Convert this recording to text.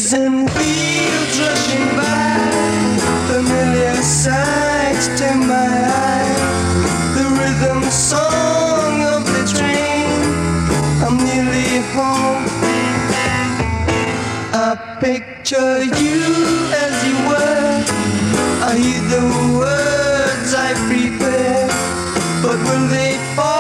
and fields rushing by, familiar sights to my eye, the rhythm song of the train. I'm nearly home. I picture you as you were. I hear the words I prepare, but will they fall?